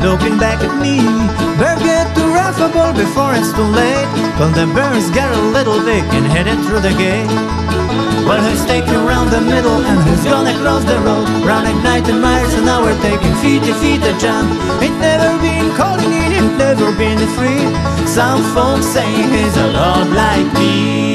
looking back at me. Better get to Affable before it's too late. Well, the birds get a little big and headed through the gate. Well, who's taking around the middle and who's gonna cross the road? Round at 19 miles an hour, taking feet to feet a jump. It's never been calling in, it's never been free. Some folks say he's a lot like me.